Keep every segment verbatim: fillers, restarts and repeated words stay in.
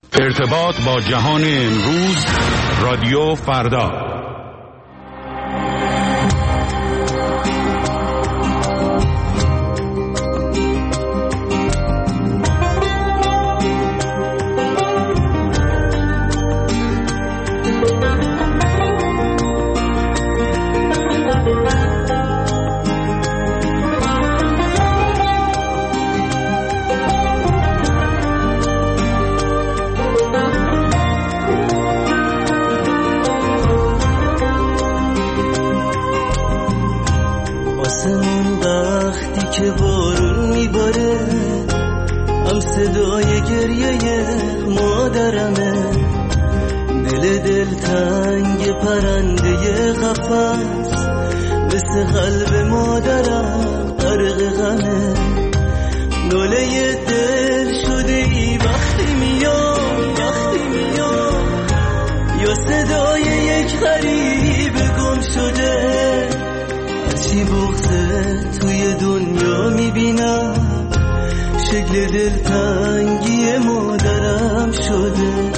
ارتباط با جهان امروز، رادیو فردا. صدای گریه مادرمه، دل دل تنگ پرنده قفس، مثل قلب مادرم غرق غمه. ناله دل شده ای وقتی میام وقتی میام، یا صدای یک غریب گم شده. هرچی بغضه توی دنیا میبینم، شکل دلتنگی مادرم شده.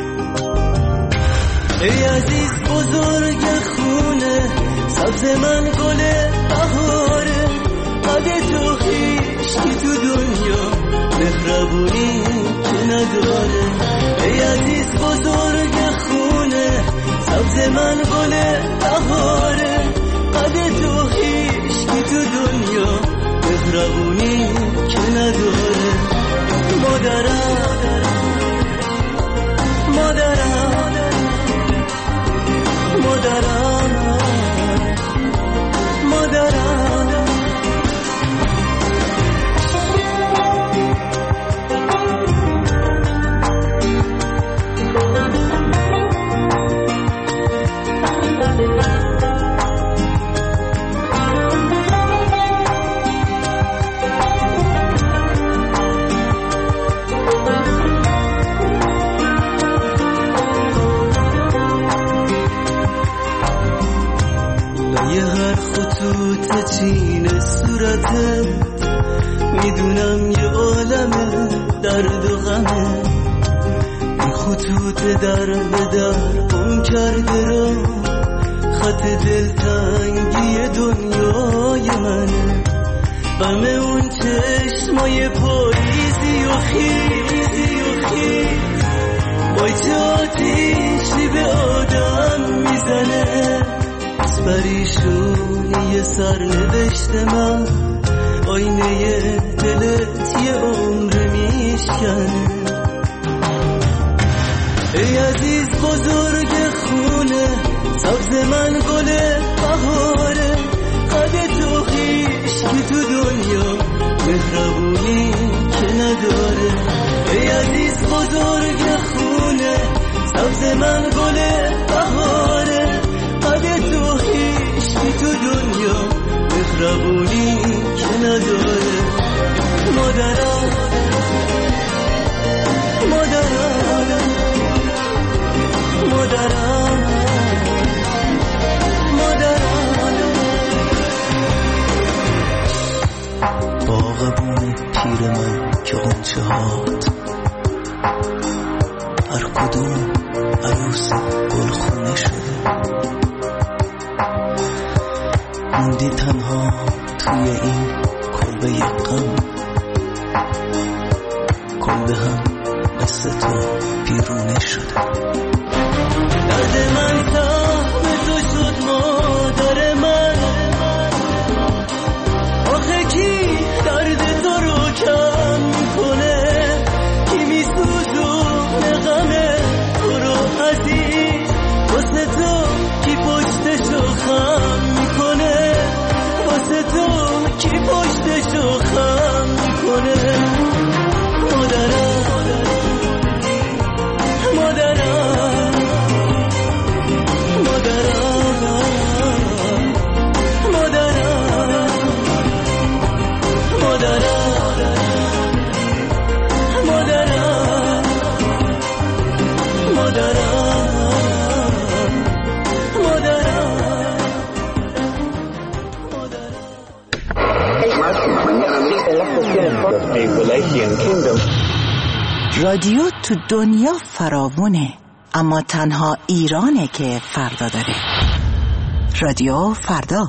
ای عزیز بزرگ خونه، سبز من گل بهاره، قد تو هیچکی تو دنیا مهربونی که نداره. ای عزیز بزرگ خونه، سبز من گل بهاره، قد تو هیچکی تو دنیا مهربونی که نداره. مادرم مادرم مادرم مادرم چین صورتت میدونم یه عالمه درد و غمه. این خطوط در به در گم کرده را، خط دلتنگی دنیای منه. غم اون چشمای پاییزی و خیزی و خیز، وای چه آتیشی به آدم میزنه. پریشونی سر نوشته من، آینه دلت یه عمر میشکنه. ای عزیز بزرگ خونه، سبز من گل بهاره، قد تو هیچکی تو دنیا مهربونی که نداره. ای عزیز بزرگ خونه، سبز من گل بهاره، قد تو هیچکی تو دنیا مهربونی که نداره. مادرم مادرم مادرم مادرم. باغبون پیر من که غنچه هات، هر کدوم عروس گلخونه شده. موندی تنها توی این کلبه غم، کلبه هم مثل تو بیرونه شده. درد من سهم تو شد مادر من، آخه کی درد تو رو کم میکنه؟ کی میسوزونه غم تو رو عزیز؟ واسه تو کی پشتشو خم میکنه؟ واسه تو کی پشتشو خم میکنه؟ مادرم مادرم رادیو تو دنیا فراوونه، اما تنها ایرانه که فردا داره. رادیو فردا.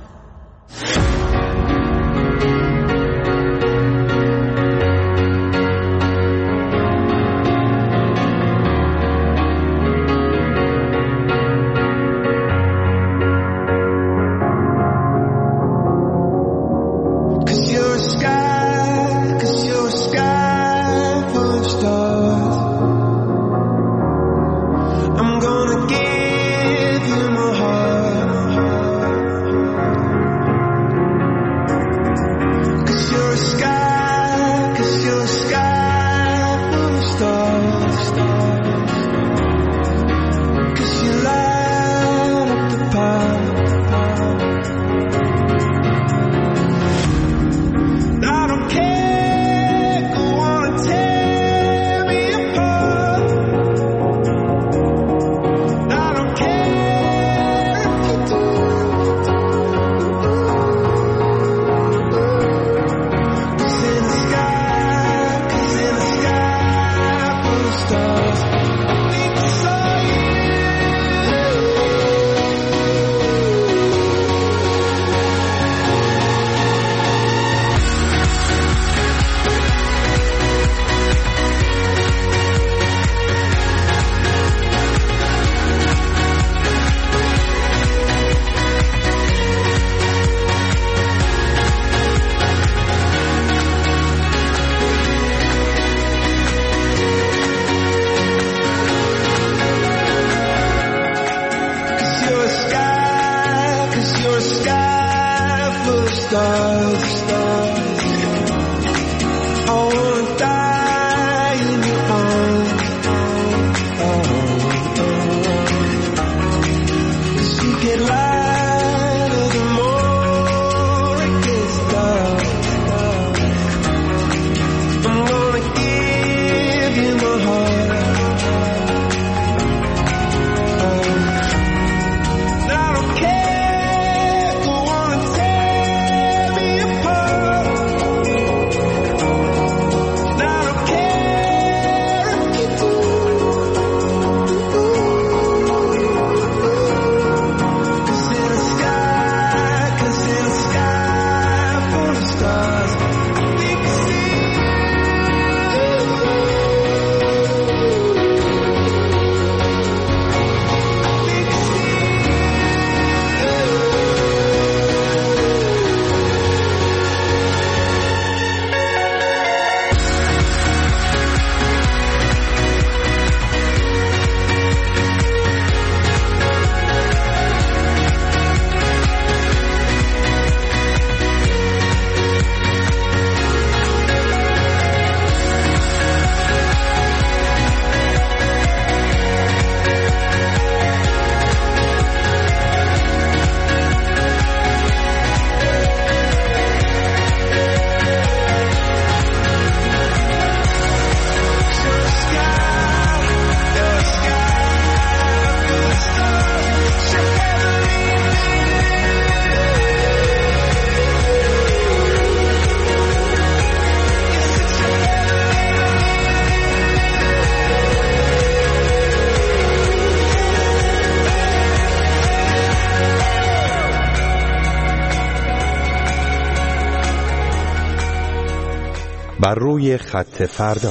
بر روی خط فردا.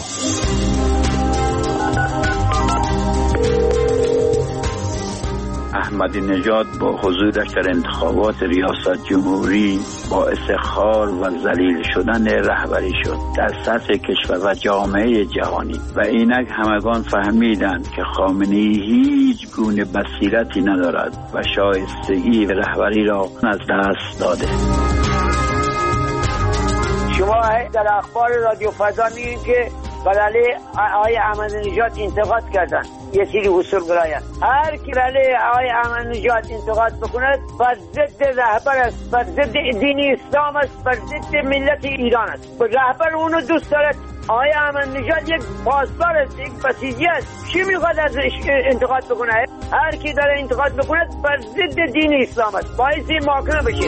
احمدی نژاد با حضورش در انتخابات ریاست جمهوری باعث خار و ذلیل شدن رهبری شد در سطح کشور و جامعه جهانی و اینک همگان فهمیدند که خامنه‌ای هیچ گونه بصیرتی ندارد و شایستگی رهبری را از دست داده. شما در اخبار رادیو فضا می‌بینید که برای آقای احمدی‌نژاد انتقاد کردن، یه سری اصول برایند. هر کی برای آقای احمدی‌نژاد انتقاد بکند بر ضد رهبر است، بر ضد دین اسلام است، بر ضد ملت ایران است. رهبر اونو دوست دارد. آقای احمدی‌نژاد یک پاسدار است، یک بسیجی است. کی میخواد از انتقاد بکنه؟ هر کی داره انتقاد بکند بر ضد دین اسلام است، باعث محاکمه بشه.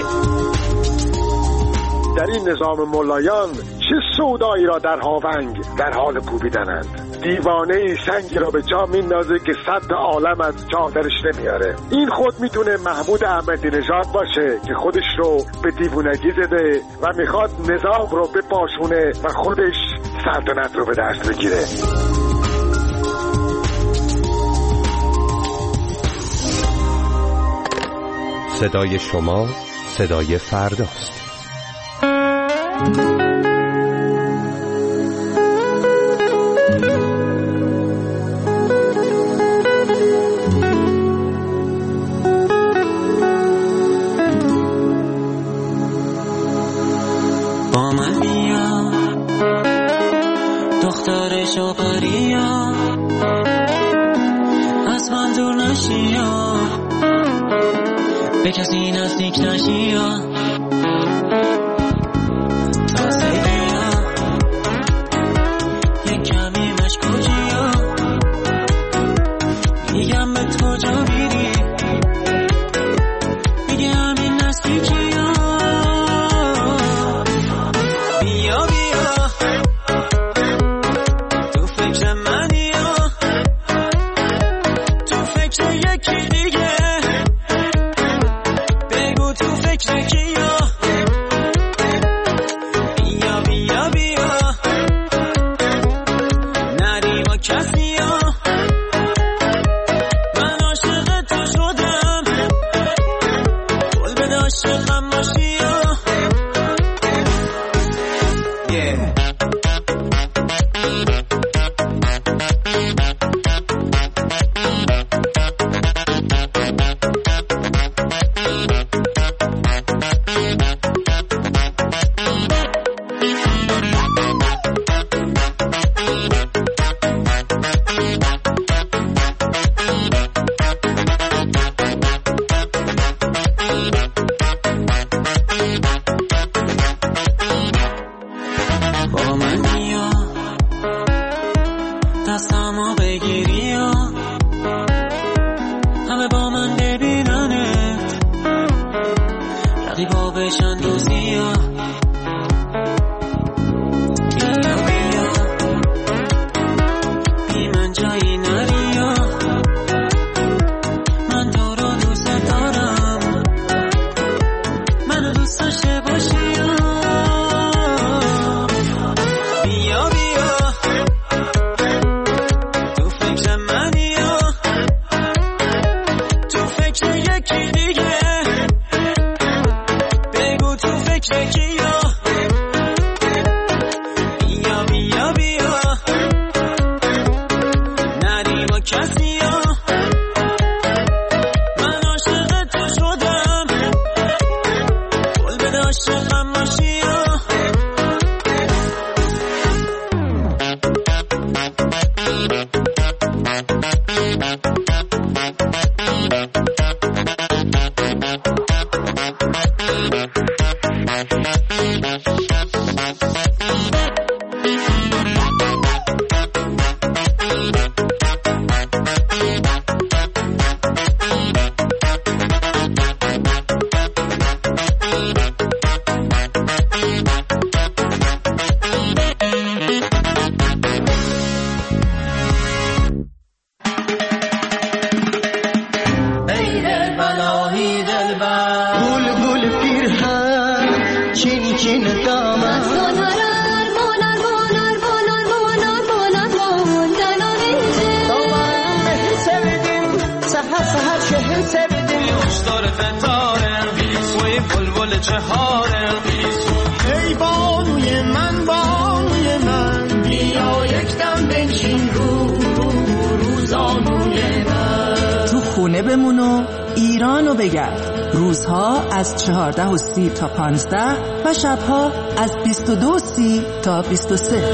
در این نظام ملایان چه سودایی را در هاونگ در حال کوبیدنند. دیوانه ای سنگی را به جا میندازه که صد عالم از جا درش نمیاره. این خود میتونه محمود احمدی نژاد باشه که خودش رو به دیوونگی زده و میخواد نظام رو بپاشونه و خودش سلطنت رو به دست بگیره. صدای شما صدای فرداست. با من بیا دختر شوقریا، از من دور نشیا، به کسی نزدیک نشیا، تازگیا یک کمی مشکوکیا، میگم به تو جا میری، میگه همین نزدیکیا. بیا بیا تو فکر منی، تو فکر یکی دیگه، بگو تو فکر کیا. بیا بیا بیا نری با کسی ها، من عاشق تو شدم، قول بده عاشقم باشی ها. با من بیا دستمو بگیری ها، همه با من ببیننت، رقیبا بشن دوزی ها. بیا بیا بی من جایی نری ها، من تو رو دوست دارم، منو دوست داشته باشی ها. بیا بیا تو فکر منی ها، تو فکر یکی دیگه، بگو تو فکر کیا. بیا بیا بیا نری با کسی ها، من عاشق تو شدم، قول بده عاشقم باشی ها. ایرانو بگرد. روزها از چهارده و سی تا پانزده و شبها از بیست و دو و سی تا بیست و سه.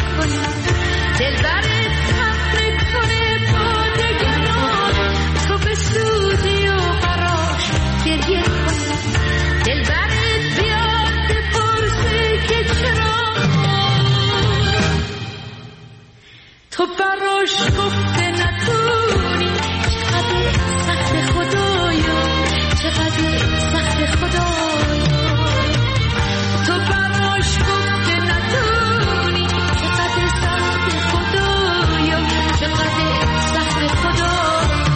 کنی دلبرت خفه کنه با دگران تو به سودی و قراش گریه کنی دلبرت بیاد بپرسه که چرا تو براش گفته نتونی چقدر سخت خدایا چقدر سخت خدایا تو براش گفته نتونی چقدر سخت خدایا چقدر سخت خدایا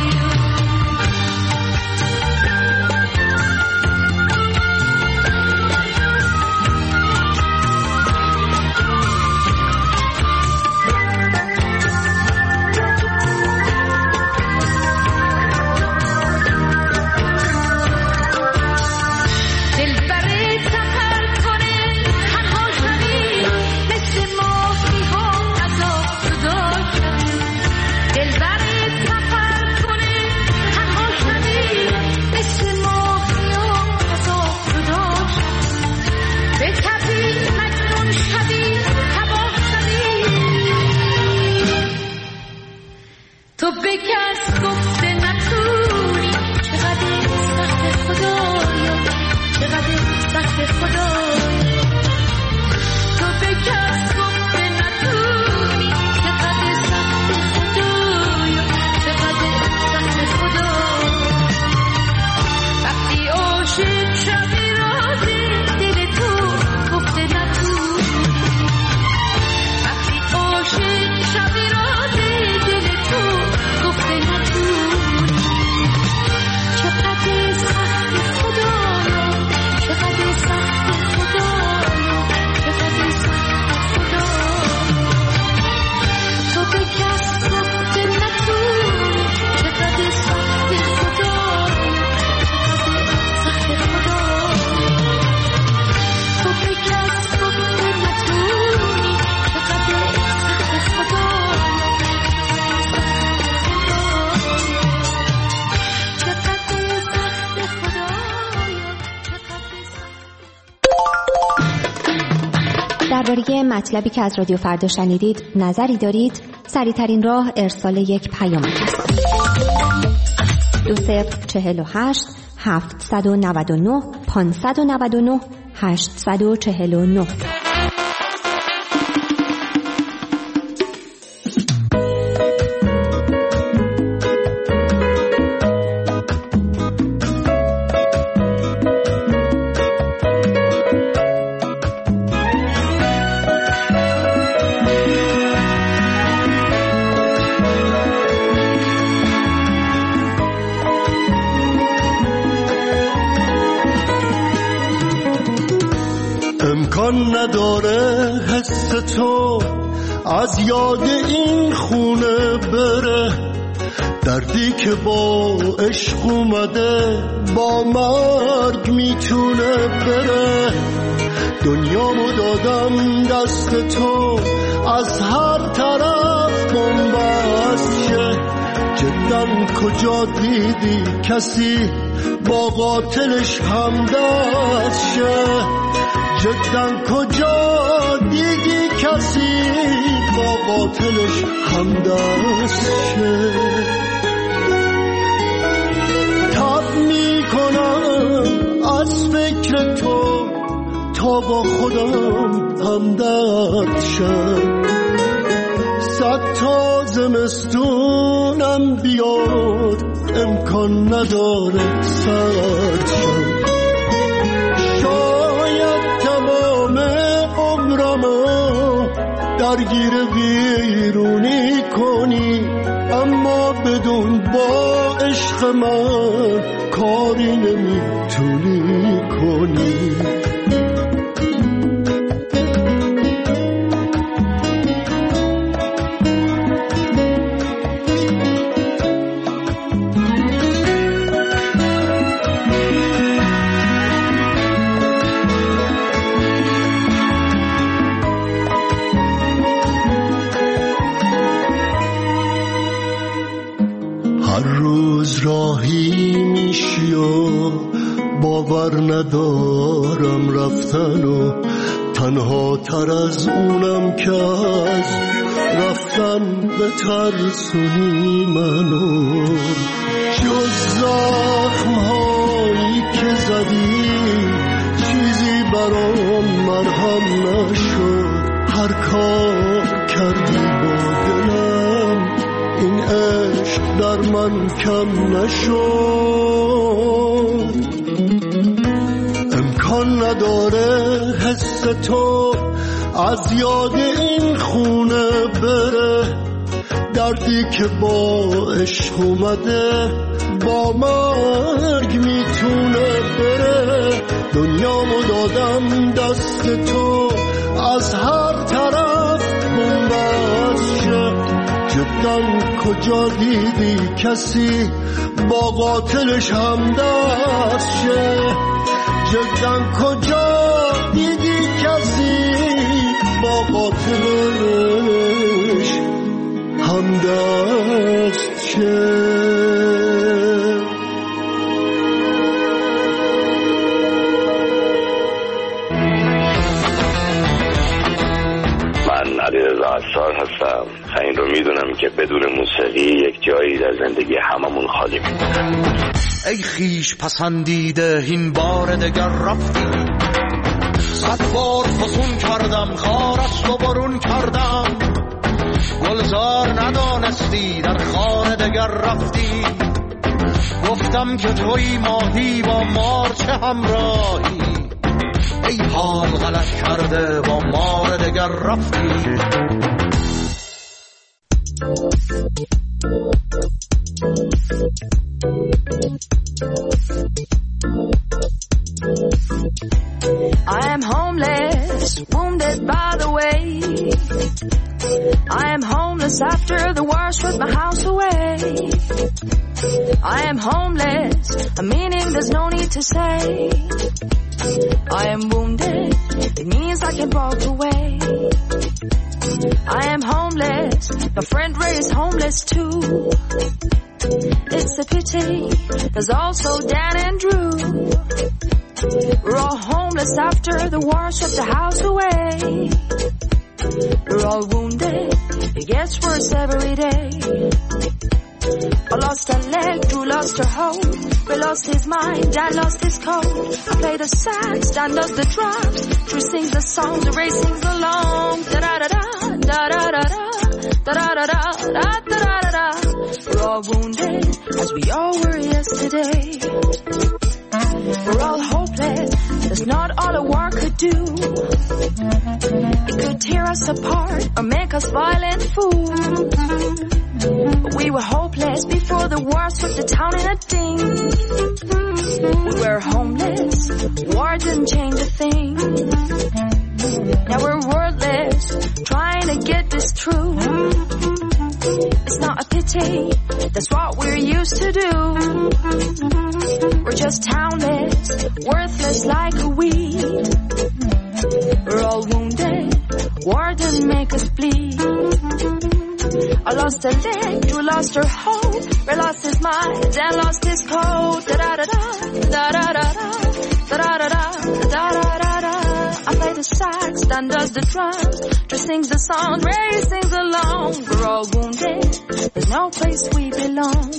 تو به کس گفته نتونی چقدر سخت خدایا چقدر سخت خدایا تو به کس گفته نتونی چقدر سخت خدایا چقدر سخت خدایا وقتی عاشق شبی رازی دل تو گفته نتونی وقتی عاشق شبی رازی دل تو گفته نتونی چقدر سخت خدایا چقدر سخت خدایا چقدر سخت خدایا تو به کس گفته نتونی چقدر سخت خدایا چقدر سخت خدایا تو به کس گفته نتونی چقدر سخت خدایا درباره مطلبی که از رادیو فردا شنیدید نظری دارید؟ سریع‌ترین راه ارسال یک پیامک است. دو صفر چهل و هشت هفتصد و نود و نه پانصد و نود و نه هشتصد و چهل و نه. امکان نداره حس تو از یاد این خونه بره، دردی که با عشق اومده با مرگ میتونه بره. دنیامو دادم دست تو از هر طرف بنبست شه، جداً کجا دیدی کسی با قاتلش همدست شه؟ جداً کجا دیدی کسی با قاتلش همدست شه؟ تب میکنم از فکر تو تا با خودم همدرد شم. صد تا زمستونم بیاد امکان نداره سرد شم. شاید تمام عمرمو درگیر ویرونی کنی، اما بدون با عشق من کاری نمیتونی کنی. راهی میشی و باور ندارم زیباتر از اونم که از رفتن به ترسونی منو. جز زخم هایی که زدی چیزی برام مرهم نشد. هر کار کردی با دلم این عشق در من کم نشد. امکان نداره حس تو از یاد این خونه بره. دردی که با عشق اومده با مرگ میتونه بره. دنیامو دادم دست تو از هر طرف بومبست شه. جدا کجا دیدی کسی با قاتلش همدست شه؟ جدا کجا دیدی کسی با قاتلش همدست شه؟ علیرضا عطار هستم. این رو میدونم که بدون موسیقی یک جایی در زندگی هممون خالی میمونه. ای خیش پسندیده این بار دگر رفتی، صد بار فسون کردم خارست و برون کردم. گلزار ندانستی در خانه دگر رفتی. گفتم که توی ماهی با مار چه همراهی. ای حال غلط کرده با مار دگر رفتی. I am homeless, wounded by the way. I am homeless after the war stripped my house away. I am homeless, a meaning there's no need to say. I am wounded, it means I can walk away. I am homeless, my friend Ray is homeless too. It's a pity, there's also Dan and Drew. We're all homeless after the war stripped the house away. We're all wounded, it gets worse every day. I lost a leg, Drew lost her hope. Ray lost his mind, Dan lost his coat. I play the sax, Dan does the drums. Drew sings the songs, Ray sings along. Da-da-da-da, da-da-da-da, da-da-da-da, da-da-da-da. We're all wounded, as we all were yesterday. We're all hopeless, that's not all a war could do. It could tear us apart or make us violent fools. But we were hopeless before the war swept the town in a ding. We were homeless, war didn't change a thing. Now we're wordless, trying to get this true. It's not a pity, that's what we're used to do. We're just townless, worthless like a weed. We're all wounded, war didn't make us bleed. I lost a leg, Drew lost her hope. Ray lost his mind, Dan lost his coat. Da-da-da-da, da-da-da-da, da-da-da-da, da-da-da-da. I play the sax, Dan does the drums. Drew sings the song, Ray sings along. We're all wounded, there's no place we belong.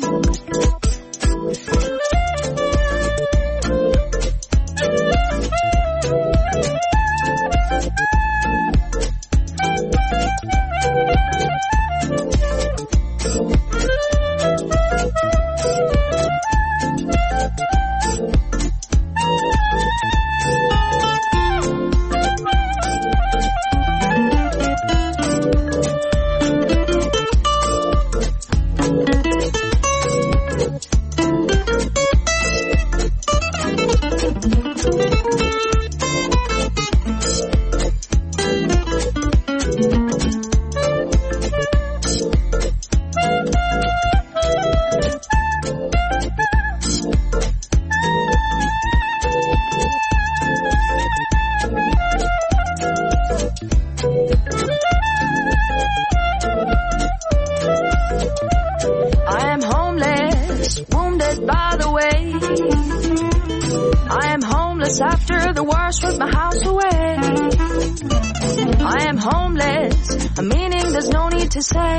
a meaning there's no need to say.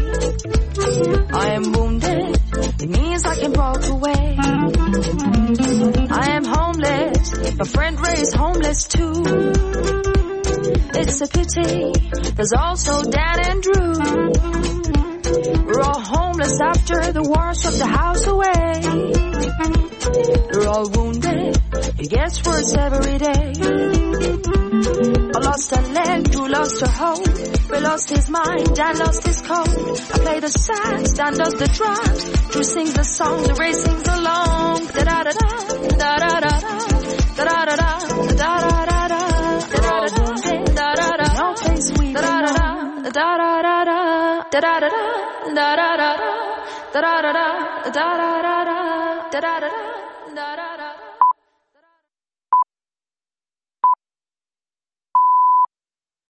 I am wounded, it means I can walk away. I am homeless, my friend Ray is homeless too. It's a pity, there's also Dan and Drew. We're all homeless after the war swept the house away. We're all wounded, it gets worse every day. I lost a leg, Drew lost her hope. Ray lost his mind, Dan lost his coat. I play the sax, Dan does the drums. Drew sings the songs, Ray sings along. Da da da da, da da da da, da da da da, da da da da. We're all wounded, da da da. No place we belong. Da da da da, da da da da, da da da da, da da da da, da da da da, da da da da.